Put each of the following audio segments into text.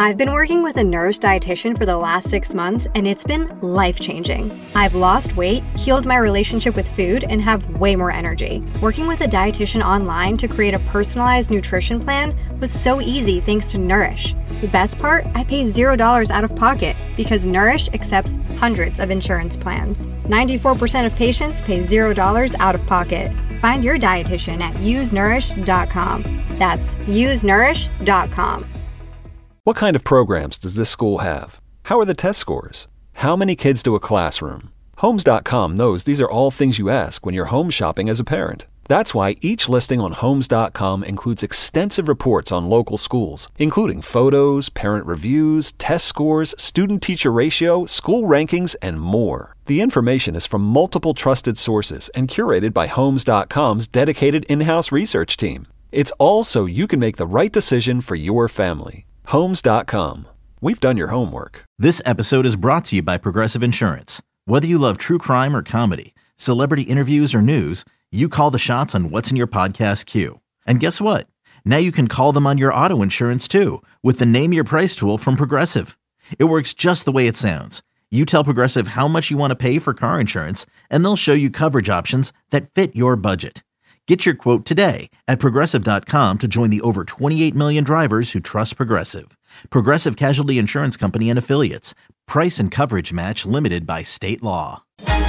I've been working with a Nourish dietitian for the last 6 months, and it's been life-changing. I've lost weight, healed my relationship with food, and have way more energy. Working with a dietitian online to create a personalized nutrition plan was so easy thanks to Nourish. The best part? I pay $0 out of pocket because Nourish accepts hundreds of insurance plans. 94% of patients pay $0 out of pocket. Find your dietitian at usenourish.com. That's usenourish.com. What kind of programs does this school have? How are the test scores? How many kids do a classroom? Homes.com knows these are all things you ask when you're home shopping as a parent. That's why each listing on Homes.com includes extensive reports on local schools, including photos, parent reviews, test scores, student-teacher ratio, school rankings, and more. The information is from multiple trusted sources and curated by Homes.com's dedicated in-house research team. It's all so you can make the right decision for your family. Homes.com. We've done your homework. This episode is brought to you by Progressive Insurance. Whether you love true crime or comedy, celebrity interviews or news, you call the shots on what's in your podcast queue. And guess what? Now you can call them on your auto insurance too with the Name Your Price tool from Progressive. It works just the way it sounds. You tell Progressive how much you want to pay for car insurance, and they'll show you coverage options that fit your budget. Get your quote today at Progressive.com to join the over 28 million drivers who trust Progressive. Progressive Casualty Insurance Company and Affiliates. Price and coverage match limited by state law.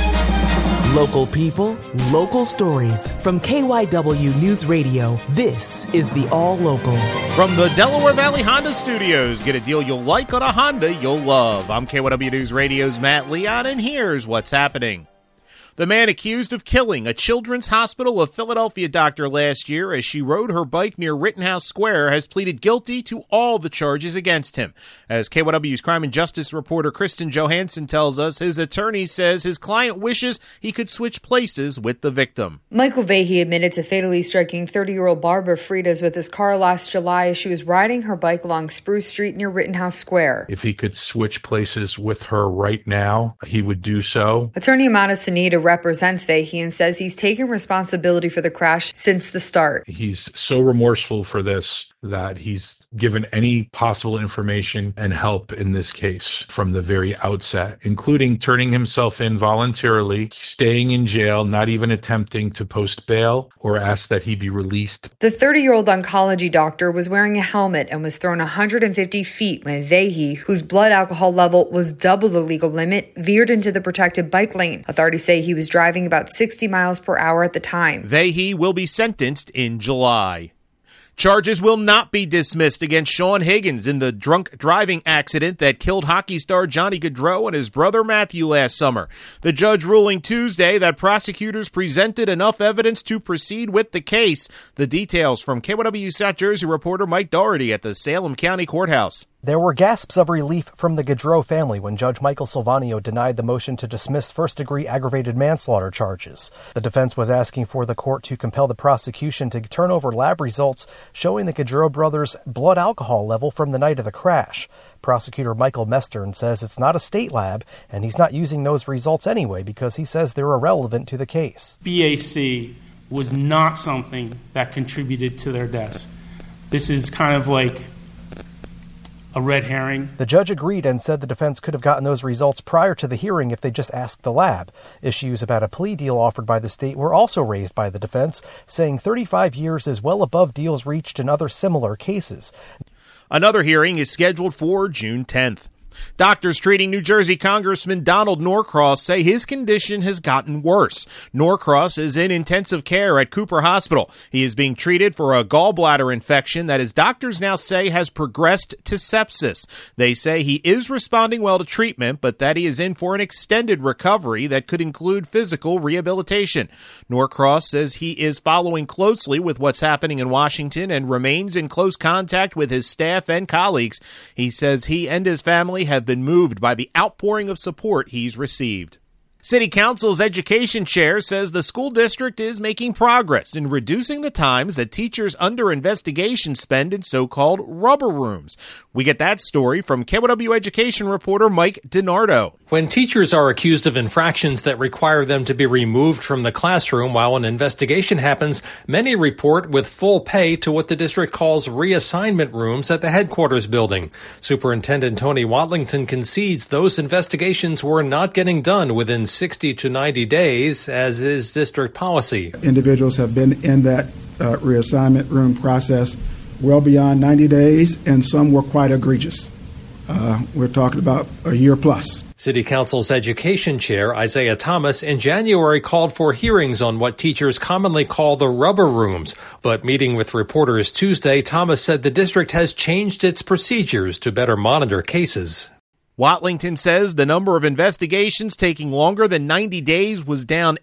Local people, local stories. From KYW News Radio, this is the All Local. From the Delaware Valley Honda Studios, get a deal you'll like on a Honda you'll love. I'm KYW News Radio's Matt Leon, and here's what's happening. The man accused of killing a Children's Hospital of Philadelphia doctor last year as she rode her bike near Rittenhouse Square has pleaded guilty to all the charges against him. As KYW's crime and justice reporter Kristen Johansson tells us, his attorney says his client wishes he could switch places with the victim. Michael Vahey admitted to fatally striking 30-year-old Barbara Freitas with his car last July as she was riding her bike along Spruce Street near Rittenhouse Square. If he could switch places with her right now, he would do so. Attorney Amanda Sanita represents Vahey and says he's taken responsibility for the crash since the start. He's so remorseful for this that he's given any possible information and help in this case from the very outset, including turning himself in voluntarily, staying in jail, not even attempting to post bail or ask that he be released. The 30-year-old oncology doctor was wearing a helmet and was thrown 150 feet when Vahey, whose blood alcohol level was double the legal limit, veered into the protected bike lane. Authorities say he was driving about 60 miles per hour at the time. Vahey will be sentenced in July. Charges will not be dismissed against Sean Higgins in the drunk driving accident that killed hockey star Johnny Gaudreau and his brother Matthew last summer. The judge ruling Tuesday that prosecutors presented enough evidence to proceed with the case. The details from KYW South Jersey reporter Mike Doherty at the Salem County Courthouse. There were gasps of relief from the Gaudreau family when Judge Michael Silvano denied the motion to dismiss first-degree aggravated manslaughter charges. The defense was asking for the court to compel the prosecution to turn over lab results showing the Gaudreau brothers' blood alcohol level from the night of the crash. Prosecutor Michael Mestern says it's not a state lab, and he's not using those results anyway because he says they're irrelevant to the case. BAC was not something that contributed to their deaths. This is kind of like a red herring. The judge agreed and said the defense could have gotten those results prior to the hearing if they just asked the lab. Issues about a plea deal offered by the state were also raised by the defense, saying 35 years is well above deals reached in other similar cases. Another hearing is scheduled for June 10th. Doctors treating New Jersey Congressman Donald Norcross say his condition has gotten worse. Norcross is in intensive care at Cooper Hospital. He is being treated for a gallbladder infection that his doctors now say has progressed to sepsis. They say he is responding well to treatment, but that he is in for an extended recovery that could include physical rehabilitation. Norcross says he is following closely with what's happening in Washington and remains in close contact with his staff and colleagues. He says he and his family have been moved by the outpouring of support he's received. City Council's education chair says the school district is making progress in reducing the times that teachers under investigation spend in so-called rubber rooms. We get that story from KYW education reporter Mike DiNardo. When teachers are accused of infractions that require them to be removed from the classroom while an investigation happens, many report with full pay to what the district calls reassignment rooms at the headquarters building. Superintendent Tony Watlington concedes those investigations were not getting done within 60 to 90 days, as is district policy. Individuals have been in that reassignment room process well beyond 90 days, and some were quite egregious. We're talking about a year plus. City Council's education chair, Isaiah Thomas, in January called for hearings on what teachers commonly call the rubber rooms. But meeting with reporters Tuesday, Thomas said the district has changed its procedures to better monitor cases. Watlington says the number of investigations taking longer than 90 days was down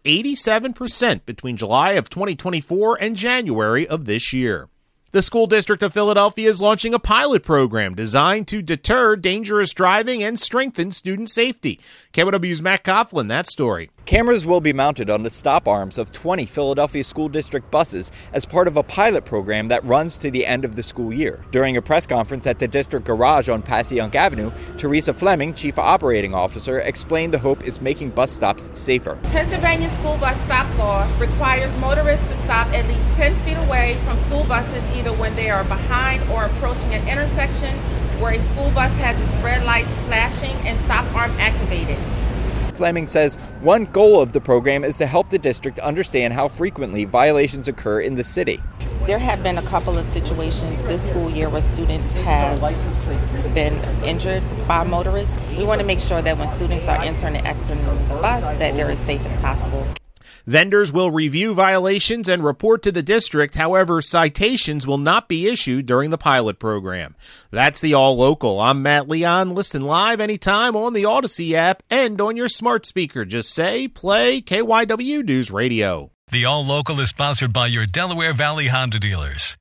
87% between July of 2024 and January of this year. The School District of Philadelphia is launching a pilot program designed to deter dangerous driving and strengthen student safety. KYW's Matt Coughlin, that story. Cameras will be mounted on the stop arms of 20 Philadelphia School District buses as part of a pilot program that runs to the end of the school year. During a press conference at the district garage on Passyunk Avenue, Teresa Fleming, Chief Operating Officer, explained the hope is making bus stops safer. Pennsylvania school bus stop law requires motorists to stop at least 10 feet away from school buses either when they are behind or approaching an intersection where a school bus has its red lights flashing and stop arm activated. Fleming says one goal of the program is to help the district understand how frequently violations occur in the city. There have been a couple of situations this school year where students have been injured by motorists. We want to make sure that when students are entering and exiting the bus that they're as safe as possible. Vendors will review violations and report to the district. However, citations will not be issued during the pilot program. That's the All Local. I'm Matt Leon. Listen live anytime on the Odyssey app and on your smart speaker. Just say, play KYW News Radio. The All Local is sponsored by your Delaware Valley Honda dealers.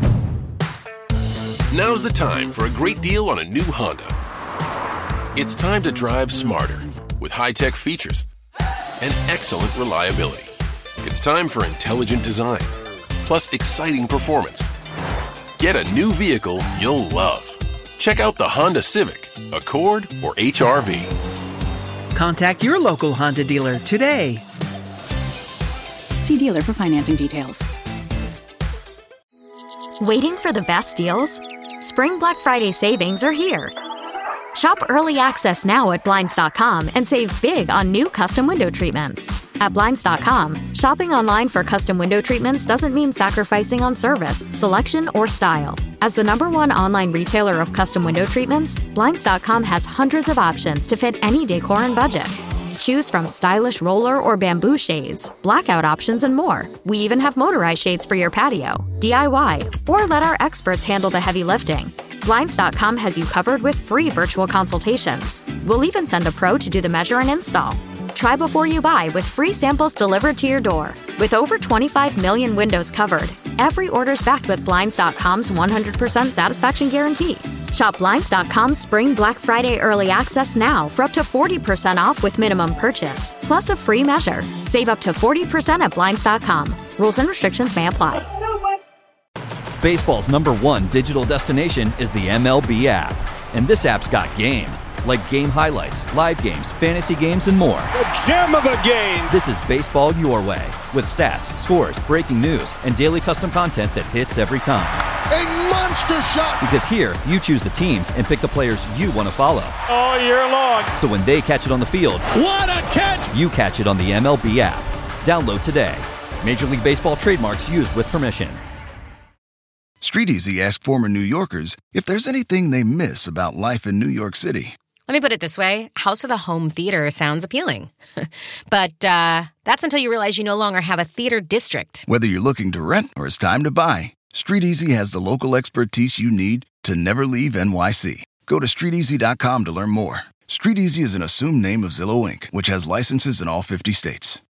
Now's the time for a great deal on a new Honda. It's time to drive smarter with high-tech features and excellent reliability. It's time for intelligent design, plus exciting performance. Get a new vehicle you'll love. Check out the Honda Civic, Accord, or HR-V. Contact your local Honda dealer today. See dealer for financing details. Waiting for the best deals? Spring Black Friday savings are here. Shop early access now at Blinds.com and save big on new custom window treatments. At Blinds.com, shopping online for custom window treatments doesn't mean sacrificing on service, selection, or style. As the #1 online retailer of custom window treatments, Blinds.com has hundreds of options to fit any decor and budget. Choose from stylish roller or bamboo shades, blackout options, and more. We even have motorized shades for your patio, DIY, or let our experts handle the heavy lifting. Blinds.com has you covered with free virtual consultations. We'll even send a pro to do the measure and install. Try before you buy with free samples delivered to your door. With over 25 million windows covered, every order's backed with Blinds.com's 100% satisfaction guarantee. Shop Blinds.com's Spring Black Friday Early Access now for up to 40% off with minimum purchase, plus a free measure. Save up to 40% at Blinds.com. Rules and restrictions may apply. Baseball's #1 digital destination is the MLB app. And this app's got game. Like game highlights, live games, fantasy games, and more. The gem of the game! This is baseball your way. With stats, scores, breaking news, and daily custom content that hits every time. A monster shot! Because here, you choose the teams and pick the players you want to follow. All year long. So when they catch it on the field, what a catch! You catch it on the MLB app. Download today. Major League Baseball trademarks used with permission. StreetEasy asked former New Yorkers if there's anything they miss about life in New York City. Let me put it this way. House with a home theater sounds appealing. But that's until you realize you no longer have a theater district. Whether you're looking to rent or it's time to buy, StreetEasy has the local expertise you need to never leave NYC. Go to StreetEasy.com to learn more. StreetEasy is an assumed name of Zillow Inc., which has licenses in all 50 states.